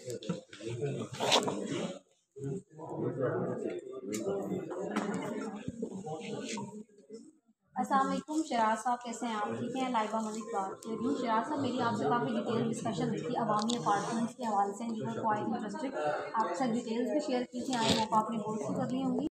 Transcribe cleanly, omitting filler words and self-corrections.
अस्सलाम वालेकुम शराज साहब, कैसे हैं आप? ठीक हैं? लाइबा मलिक बात कर रही हूँ। शराज साहब, मेरी आपसे काफ़ी डिटेल डिस्कशन हुई थी अवामी अपार्टमेंट्स के हवाले से। यू वर क्वाइट इंटरेस्टेड, आपके साथ डिटेल्स भी शेयर की थी। आई होप आपने गो थ्रू कर ली होंगी।